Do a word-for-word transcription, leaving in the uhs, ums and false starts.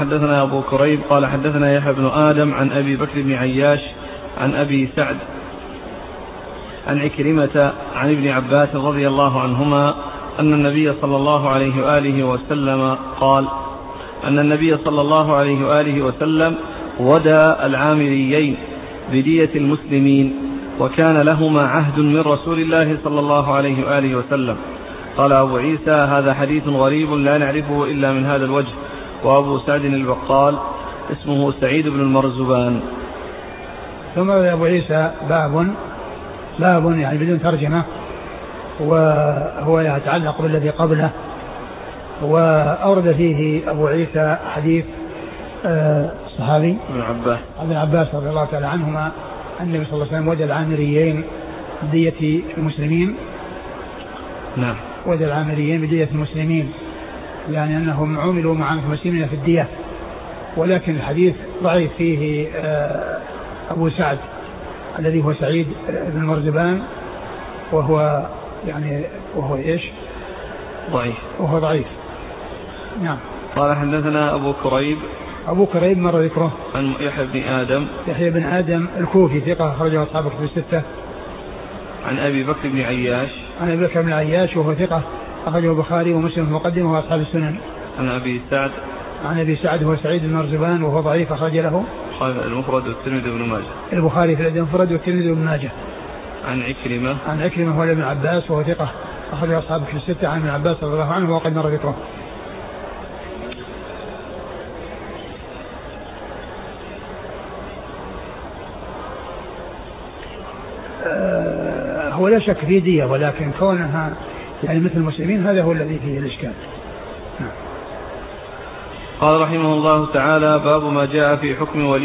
حدثنا أبو كريب قال حدثنا يحيى بن آدم عن أبي بكر بن عياش عن أبي سعد عن عكرمة عن ابن عباس رضي الله عنهما أن النبي صلى الله عليه وآله وسلم قال أن النبي صلى الله عليه وآله وسلم ودى العامريين بدية المسلمين وكان لهما عهد من رسول الله صلى الله عليه وآله وسلم. قال أبو عيسى هذا حديث غريب لا نعرفه إلا من هذا الوجه. وأبو سعد البقال اسمه سعيد بن المرزبان. ثم أبو عيسى باب باب يعني بدون ترجمة وهو يتعلق بالذي قبله. وأورد فيه أبو عيسى حديث الصحابي ابن عباس ابن عباس رضي الله تعالى عنهما أن النبي صلى الله عليه وسلم ودى العامريين بدية المسلمين. نعم. ودى العامريين بدية المسلمين يعني أنهم عملوا مع المسلمين في الدية. ولكن الحديث ضعيف فيه أبو سعد الذي هو سعيد بن مرزبان وهو يعني وهو إيش ضعيف وهو ضعيف. نعم. قال حدثنا أبو كريب أبو كريب مر ذكره عن يحيى بن آدم يحيى بن آدم الكوفي ثقة أخرجه أصحاب الكتب الستة. عن أبي بكر بن عياش عن أبي بكر بن عياش وهو ثقة أخرجه البخاري ومسلم في المقدمة وأصحاب السنن. عن أبي سعد عن أبي سعد هو سعيد بن مرزبان وهو ضعيف أخرج له المفرد والترمذي وابن ماجه. البخاري في المفرد والترمذي وابن ماجه. عن عكرمة عن عكرمة هو ابن عباس وهو ثقة أخرج أصحاب الكتب الستة عن ابن عباس رضي الله عنه وقد مر ذكره. أه هو لا شك في دية ولكن كونها يعني مثل المسلمين هذا هو الذي فيه الإشكال. قال رحمه الله تعالى باب ما جاء في حكم ولي